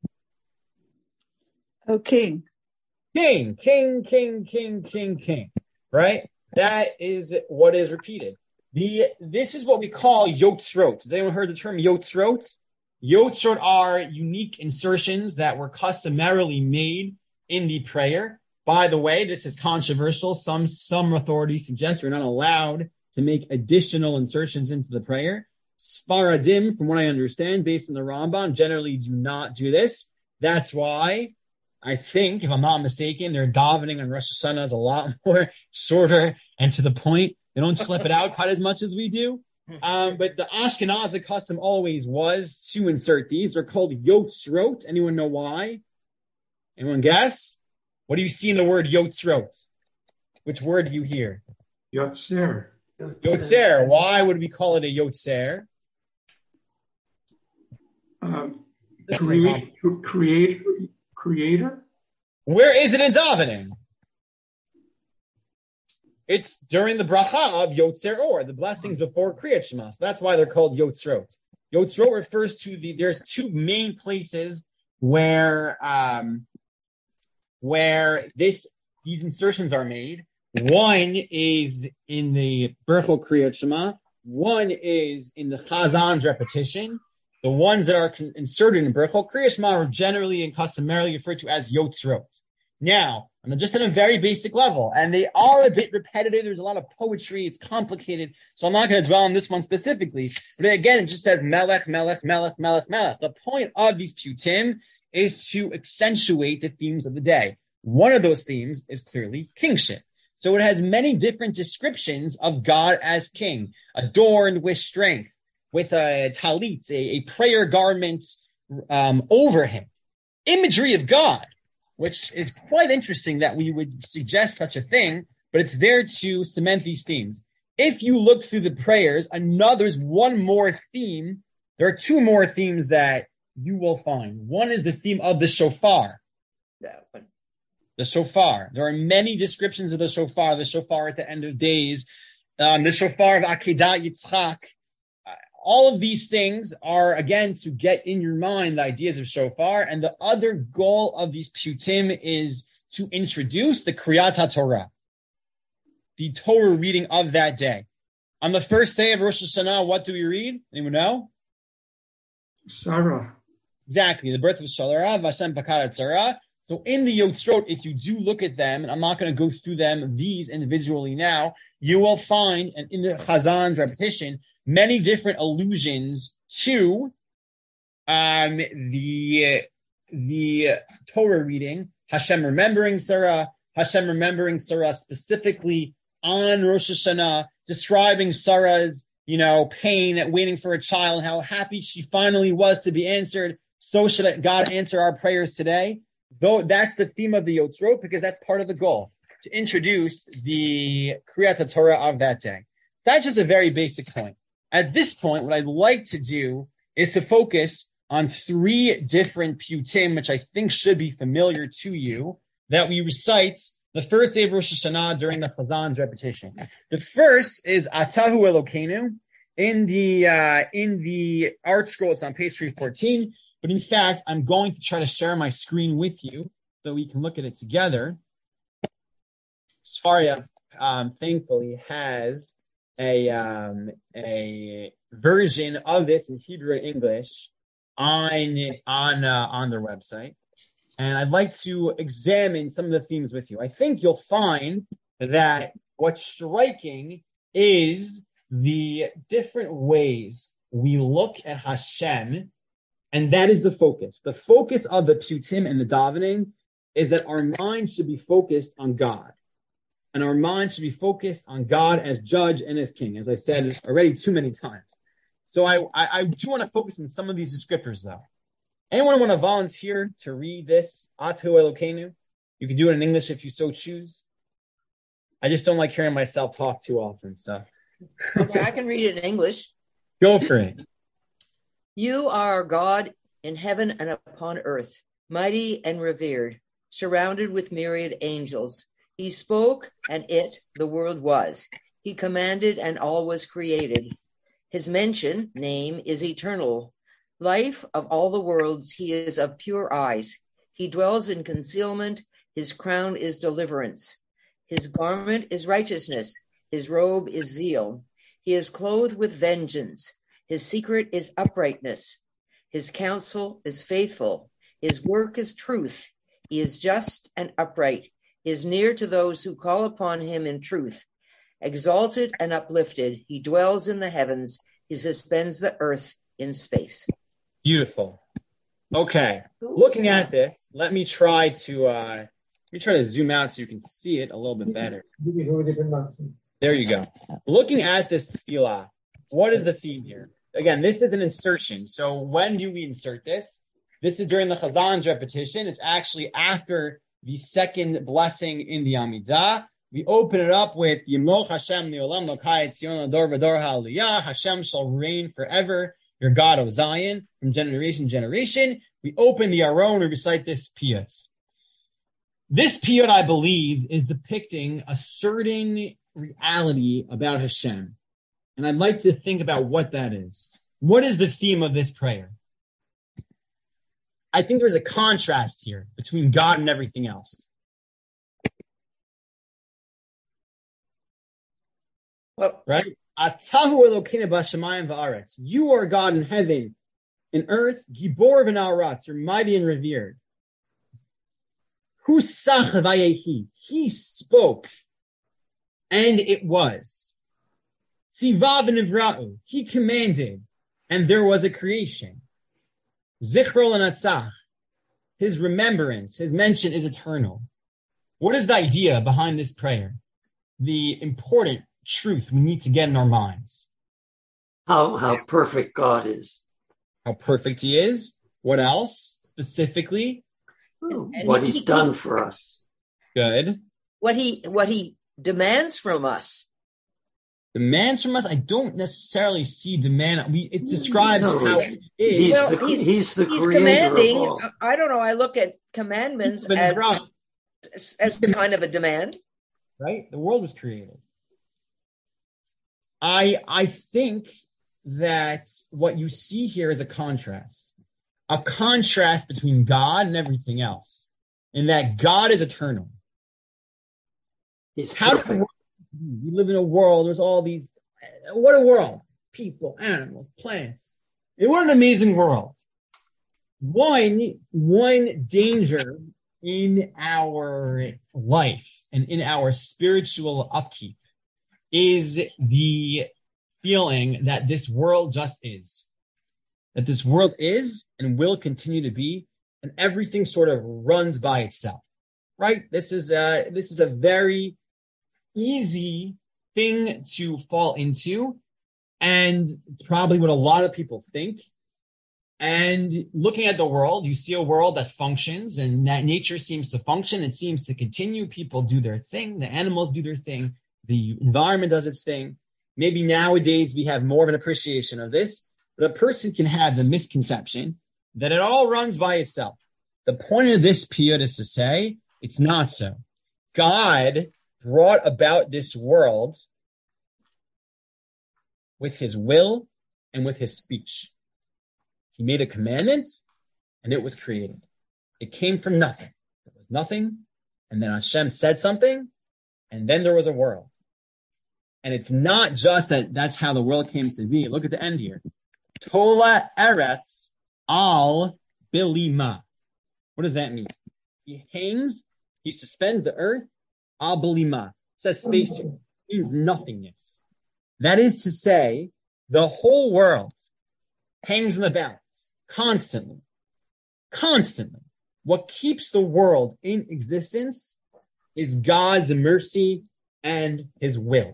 [SPEAKER 5] Oh, king.
[SPEAKER 1] King, king, king, king, king, king, right? That is what is repeated. The This is what we call yotzrot. Has anyone heard the term yotzrot? Yotzrot are unique insertions that were customarily made in the prayer. By the way, this is controversial. Some, some authorities suggest we're not allowed to make additional insertions into the prayer. Sfaradim, from what I understand, based on the Rambam, generally do not do this. That's why I think, if I'm not mistaken, their davening on Rosh Hashanah is a lot more shorter and to the point. They don't slip it out quite as much as we do. Um, but the Ashkenazi custom always was to insert these. They're called yotzrot. Anyone know why? Anyone guess? What do you see in the word yotzrot? Which word do you hear?
[SPEAKER 6] Yotzer.
[SPEAKER 1] Yotzer. Why would we call it a yotzer?
[SPEAKER 6] Um, create, create, creator?
[SPEAKER 1] Where is it in davening? It's during the bracha of Yotzer Or, the blessings before Kriyat Shema. So that's why they're called Yotzrot. Yotzrot refers to the, there's two main places where, um, where this, these insertions are made. One is in the Berchot Kriyat Shema. One is in the Chazan's repetition. The ones that are con- inserted in Berchot Kriyat Shema are generally and customarily referred to as Yotzrot. Now, I'm just on a very basic level, and they are a bit repetitive. There's a lot of poetry. It's complicated, so I'm not going to dwell on this one specifically. But again, it just says Melech, Melech, Melech, Melech, Melech. The point of these piyutim is to accentuate the themes of the day. One of those themes is clearly kingship. So it has many different descriptions of God as king, adorned with strength, with a talit, a, a prayer garment um, over him. Imagery of God, which is quite interesting that we would suggest such a thing, but it's there to cement these themes. If you look through the prayers, another, there's one more theme. There are two more themes that you will find. One is the theme of the shofar. The shofar. There are many descriptions of the shofar, the shofar at the end of days, um, the shofar of Akedat Yitzchak. All of these things are, again, to get in your mind the ideas of shofar. And the other goal of these piyutim is to introduce the Kriyat HaTorah, the Torah reading of that day. On the first day of Rosh Hashanah, what do we read? Anyone know?
[SPEAKER 6] Sarah.
[SPEAKER 1] Exactly, the birth of Sarah, Vashem Pakat Sarah. So in the Yotzrot, if you do look at them, and I'm not going to go through them, these individually now, you will find, and in the Chazan's repetition, many different allusions to um, the the Torah reading, Hashem remembering Sarah, Hashem remembering Sarah specifically on Rosh Hashanah, describing Sarah's, you know, pain, waiting for a child, and how happy she finally was to be answered. So should God answer our prayers today. Though that's the theme of the Yotzrot, because that's part of the goal, to introduce the Kriyat Torah of that day. So that's just a very basic point. At this point, what I'd like to do is to focus on three different piyutim, which I think should be familiar to you. that we recite the first day of Rosh Hashanah during the Chazan's repetition. The first is Atahu Elokeinu. In the uh, in the art scroll, it's on page three fourteen. But in fact, I'm going to try to share my screen with you so we can look at it together. Sfaria, um, thankfully, has a um, a version of this in Hebrew and English on on uh, on their website, and I'd like to examine some of the themes with you. I think you'll find that what's striking is the different ways we look at Hashem, and that is the focus. The focus of the Piyutim and the davening is that our mind should be focused on God. And our mind should be focused on God as judge and as king, as I said already too many times. So I, I, I do want to focus on some of these descriptors, though. Anyone want to volunteer to read this, Atahu Elokeinu? You can do it in English if you so choose. I just don't like hearing myself talk too often, so.
[SPEAKER 3] Okay, I can read it in English.
[SPEAKER 1] Go for it.
[SPEAKER 3] You are God in heaven and upon earth, mighty and revered, surrounded with myriad angels. He spoke, and it, the world was. He commanded, and all was created. His mention, name, is eternal. Life of all the worlds, he is of pure eyes. He dwells in concealment. His crown is deliverance. His garment is righteousness. His robe is zeal. He is clothed with vengeance. His secret is uprightness. His counsel is faithful. His work is truth. He is just and upright. He is near to those who call upon him in truth. Exalted and uplifted, he dwells in the heavens. He suspends the earth in space.
[SPEAKER 1] Beautiful. Okay. Looking at this, let me try to uh, let me try to zoom out so you can see it a little bit better. There you go. Looking at this tefillah, what is the theme here? Again, this is an insertion. So when do we insert this? This is during the Chazan's repetition. It's actually after the second blessing in the Amidah. We open it up with Yimloch Hashem Le'olam Lokai Tzion Ador V'Dor Ha'aliyah. Hashem shall reign forever, your God, O Zion, from generation to generation. We open the Aron, we recite this piyut. This piyut, I believe, is depicting a certain reality about Hashem. And I'd like to think about what that is. What is the theme of this prayer? I think there's a contrast here between God and everything else.
[SPEAKER 3] Well,
[SPEAKER 1] right? Atahu Elokeinu b'shamayim va'aretz. You are God in heaven, in earth. Gibor v'na'aratz. You're mighty and revered. Husach vayehi. He spoke, and it was. Tziva v'nivra'u. He commanded, and there was a creation. Zichro l'natzach, his remembrance, his mention is eternal. What is the idea behind this prayer? The important truth we need to get in our minds.
[SPEAKER 2] How how perfect God is.
[SPEAKER 1] How perfect he is. What else specifically?
[SPEAKER 2] Oh, what he's done for us.
[SPEAKER 1] Good.
[SPEAKER 3] What he what he demands from us.
[SPEAKER 1] Demands from us, I don't necessarily see demand. We, it describes
[SPEAKER 2] no,
[SPEAKER 1] how it is.
[SPEAKER 2] He's,
[SPEAKER 3] well,
[SPEAKER 2] the,
[SPEAKER 3] he's,
[SPEAKER 2] he's the
[SPEAKER 3] he's
[SPEAKER 2] creator
[SPEAKER 3] commanding.
[SPEAKER 2] of all.
[SPEAKER 3] I don't know. I look at commandments as, as, as kind of a demand.
[SPEAKER 1] Right? The world was created. I I think that what you see here is a contrast. A contrast between God and everything else. In that God is eternal.
[SPEAKER 2] He's
[SPEAKER 1] How
[SPEAKER 2] perfect.
[SPEAKER 1] We live in a world, there's all these, what a world. People, animals, plants. What an amazing world. One, one danger in our life and in our spiritual upkeep is the feeling that this world just is. That this world is and will continue to be, and everything sort of runs by itself. Right? This is a, this is a very easy thing to fall into, and it's probably what a lot of people think. And looking at the world, you see a world that functions, and that nature seems to function. It seems to continue. People do their thing. The animals do their thing. The environment does its thing. Maybe nowadays we have more of an appreciation of this, but a person can have the misconception that it all runs by itself. The point of this piyut is to say It's not so. God brought about this world with his will and with his speech. He made a commandment and it was created. It came from nothing. There was nothing. And then Hashem said something and then there was a world. And it's not just that that's how the world came to be. Look at the end here. Tola eretz al bilima. What does that mean? He hangs, he suspends the earth, al bilima. It says space here. It means nothingness. That is to say, the whole world hangs in the balance constantly. Constantly. What keeps the world in existence is God's mercy and his will.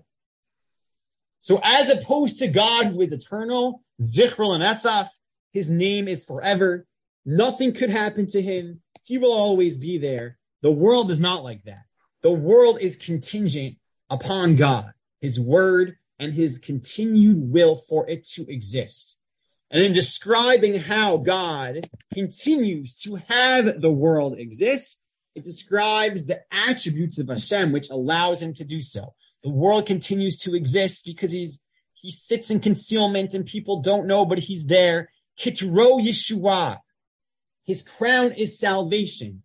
[SPEAKER 1] So as opposed to God who is eternal, Zichrul and Etzach, his name is forever. Nothing could happen to him. He will always be there. The world is not like that. The world is contingent upon God, his word, and his continued will for it to exist. And in describing how God continues to have the world exist, it describes the attributes of Hashem, which allows him to do so. The world continues to exist because he's he sits in concealment and people don't know, but he's there. Kitro Yeshua. His crown is salvation.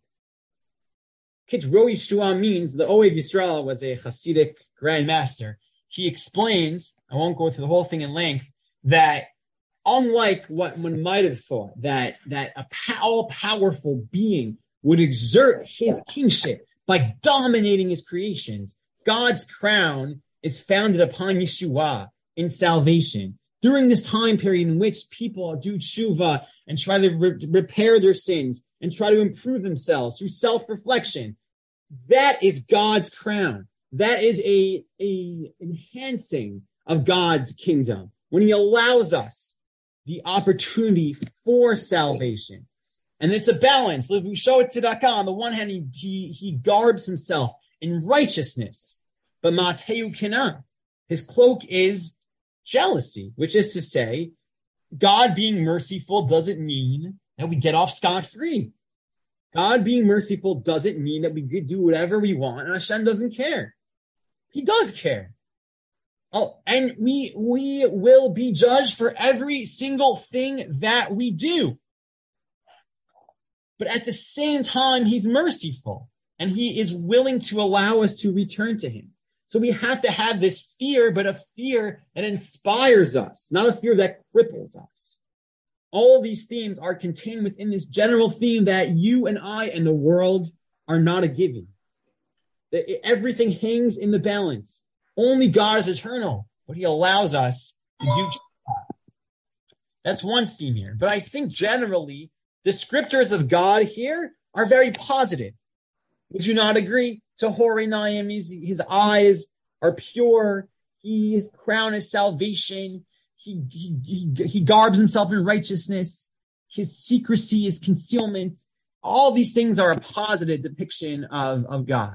[SPEAKER 1] Kitro Yeshua means the Ohev Yisrael was a Hasidic Grand Master. He explains, I won't go through the whole thing in length, that unlike what one might have thought, that, that a all-powerful being would exert his kingship by dominating his creations, God's crown is founded upon Yeshua in salvation. During this time period in which people do tshuva and try to re- repair their sins and try to improve themselves through self-reflection, that is God's crown. That is a, a enhancing of God's kingdom. When he allows us the opportunity for salvation. And it's a balance. If we show it tzedakah, on the one hand, he, he, he garbs himself in righteousness, but Mateu Kina, his cloak is jealousy, which is to say, God being merciful doesn't mean that we get off scot-free. God being merciful doesn't mean that we could do whatever we want and Hashem doesn't care. He does care. Oh, and we, we will be judged for every single thing that we do. But at the same time, he's merciful and he is willing to allow us to return to him. So we have to have this fear, but a fear that inspires us, not a fear that cripples us. All of these themes are contained within this general theme that you and I and the world are not a given. That everything hangs in the balance. Only God is eternal, but he allows us to do that. That's one theme here. But I think generally, descriptors of God here are very positive. Would you not agree? Tahori Naim, his eyes are pure. He, his crown is salvation. He, he, he, he garbs himself in righteousness. His secrecy is concealment. All these things are a positive depiction of, of God.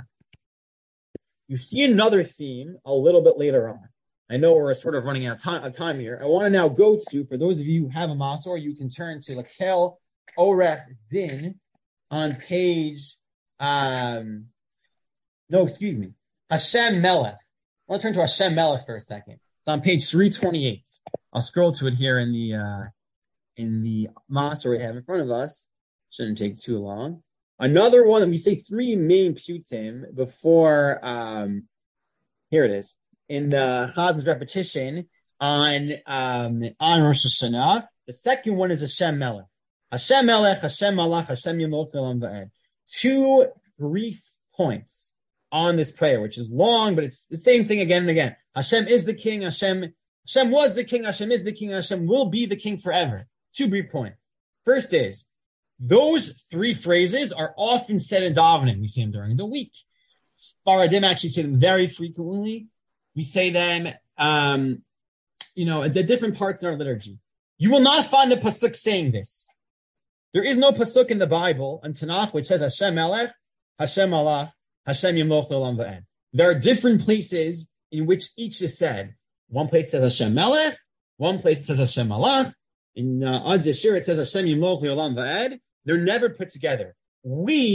[SPEAKER 1] You see another theme a little bit later on. I know we're sort of running out of time, of time here. I want to now go to, for those of you who have a Masor, you can turn to Lakel Orech Din on page, um, no, excuse me, Hashem Melech. I want to turn to Hashem Melech for a second. It's on page three twenty-eight. I'll scroll to it here in the, uh, in the Masor we have in front of us. Shouldn't take too long. Another one, and we say three main psutim before, um, here it is, in the Chaz's repetition on, um, on Rosh Hashanah. The second one is Hashem Melech. Hashem Melech, Hashem Malach, Hashem Yemot Olam Va'ed. Two brief points on this prayer, which is long, but it's the same thing again and again. Hashem is the king, Hashem, Hashem was the king, Hashem is the king, Hashem will be the king forever. Two brief points. First is, those three phrases are often said in davening. We say them during the week. Sparadim actually say them very frequently. We say them, um, you know, at the different parts in our liturgy. You will not find a pasuk saying this. There is no pasuk in the Bible, in Tanakh, which says Hashem Melech, Hashem Malach, Hashem Yemloch Olam Va'ed. There are different places in which each is said. One place says Hashem Melech, one place says Hashem Malach. In uh, Ad Yashir it says Hashem Yemloch Olam Va'ed. They're never put together. We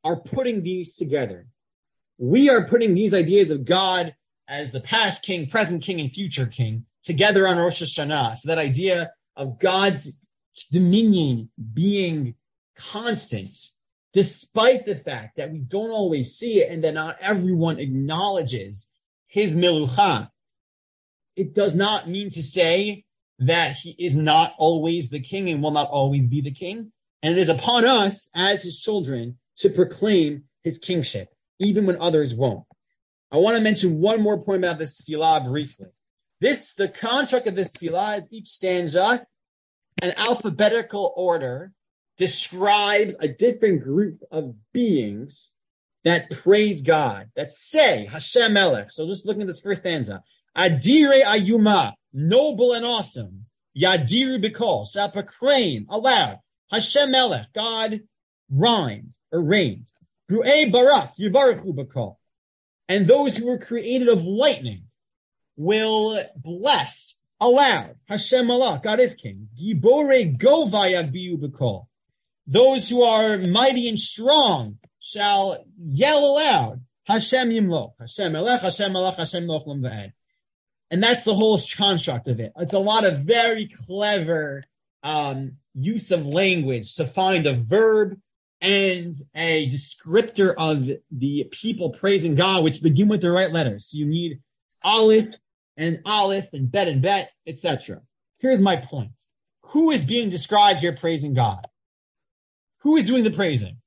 [SPEAKER 1] are putting these together. We are putting these ideas of God as the past king, present king, and future king together on Rosh Hashanah. So that idea of God's dominion being constant, despite the fact that we don't always see it and that not everyone acknowledges his melucha. It does not mean to say that he is not always the king and will not always be the king. And it is upon us as his children to proclaim his kingship, even when others won't. I want to mention one more point about this tefillah briefly. This, the construct of this tefillah is each stanza, an alphabetical order, describes a different group of beings that praise God, that say Hashem Melech. So just looking at this first stanza. Adire Ayuma, noble and awesome. Yadiru Bikol, shall proclaim aloud. Hashem Melech, God rhymes or reigns. Ru'ei Barak, Yivarechu Bikol. And those who were created of lightning will bless aloud. Hashem Melech, God is king. Gibore Govayag Biyu Bikol. Those who are mighty and strong shall yell aloud. Hashem Yimloch, Hashem Melech, Hashem Melech, Hashem Melech Lam V'ed. And that's the whole construct of it. It's a lot of very clever um, use of language to find a verb and a descriptor of the people praising God, which begin with the right letters. So you need Aleph and Aleph and Bet and Bet, et cetera. Here's my point. Who is being described here praising God? Who is doing the praising?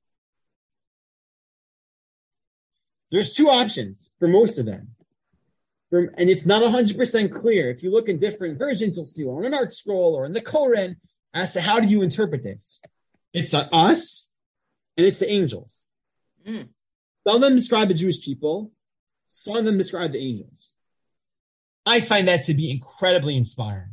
[SPEAKER 1] There's two options for most of them. From, and it's not one hundred percent clear. If you look in different versions, you'll see on an art scroll or in the Koran as to how do you interpret this. It's uh, us and it's the angels. Mm. Some of them describe the Jewish people. Some of them describe the angels. I find that to be incredibly inspiring.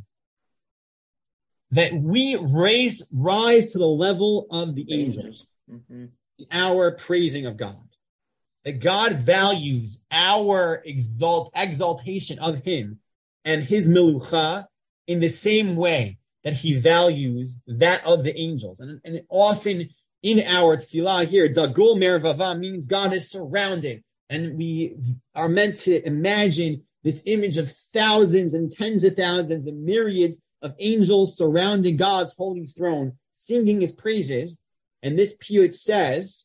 [SPEAKER 1] That we raise, rise to the level of the angels mm-hmm. in our praising of God. That God values our exalt, exaltation of him and his melucha in the same way that he values that of the angels. And, and often in our tefillah here, Dagul Mervava means God is surrounded. And we are meant to imagine this image of thousands and tens of thousands and myriads of angels surrounding God's holy throne, singing his praises. And this piyut says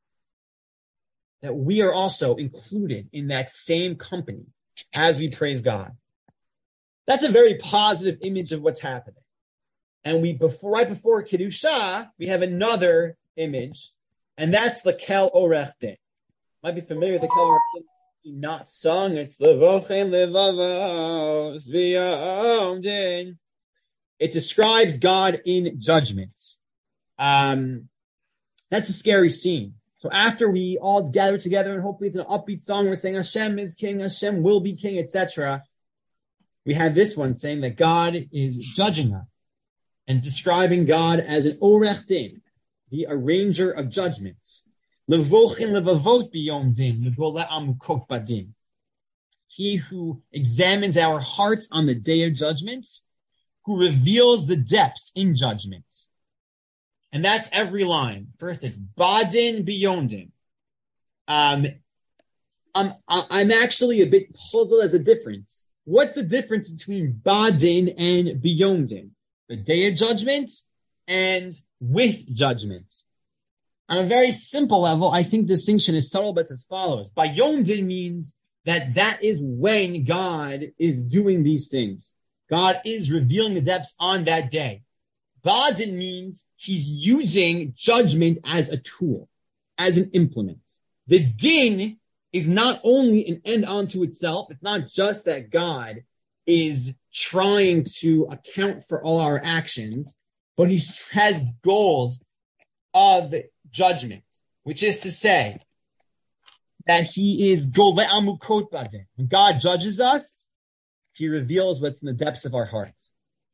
[SPEAKER 1] that we are also included in that same company as we praise God. That's a very positive image of what's happening. And we before right before Kedusha, we have another image, and that's the Kel Orech Din. Might be familiar with the Kel Orech Din. Not sung, it's Levochem Levavos V'Yom Din. It describes God in judgments. Um, that's a scary scene. So after we all gather together and hopefully it's an upbeat song, we're saying Hashem is king, Hashem will be king, et cetera. We have this one saying that God is judging us and describing God as an Orech Din, the arranger of judgments. Levochin levavot biyom din, legole amukot badin. He who examines our hearts on the day of judgments, who reveals the depths in judgments. And that's every line. First, it's badin biyondin. Um, I'm, I'm actually a bit puzzled as a difference. What's the difference between badin and biyondin? The day of judgment and with judgment. On a very simple level, I think distinction is subtle, but it's as follows. Biyondin means that that is when God is doing these things. God is revealing the depths on that day. Badin means he's using judgment as a tool, as an implement. The din is not only an end unto itself. It's not just that God is trying to account for all our actions, but he has goals of judgment, which is to say that he is gole amukot badin. When God judges us, he reveals what's in the depths of our hearts.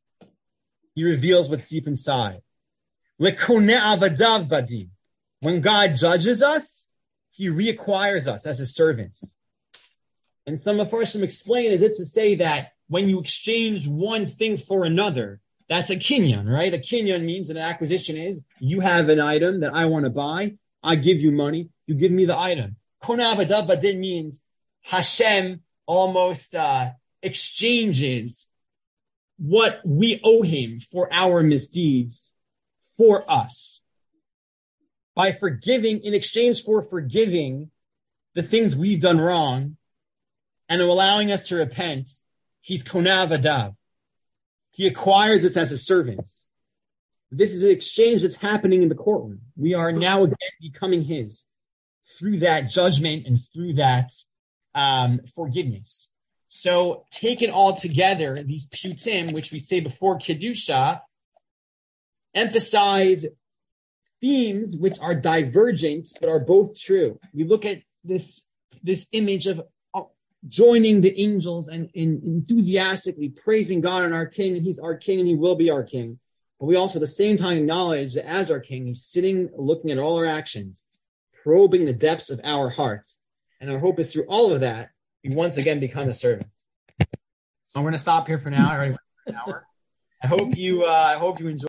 [SPEAKER 1] He reveals what's deep inside. Lekone avadav badin. When God judges us, he reacquires us as his servants. And some of us explain as if to say that when you exchange one thing for another, that's a kinyan, right? A kinyan means an acquisition is you have an item that I want to buy. I give you money. you give me the item. Kona v'dav badin means Hashem almost uh, exchanges what we owe him for our misdeeds for us. By forgiving, in exchange for forgiving the things we've done wrong and allowing us to repent, he's Kona v'dav. He acquires us as a servant. This is an exchange that's happening in the courtroom. We are now again becoming his through that judgment and through that um, forgiveness. So taken all together, these piyutim, which we say before Kedusha, emphasize themes which are divergent but are both true. We look at this, this image of joining the angels and, and enthusiastically praising God and our King, and he's our King and he will be our King. But we also at the same time acknowledge that as our King, he's sitting looking at all our actions, probing the depths of our hearts. And our hope is through all of that, we once again become a servant. So I'm going to stop here for now. I already went for an hour. I hope you, uh, I hope you enjoy.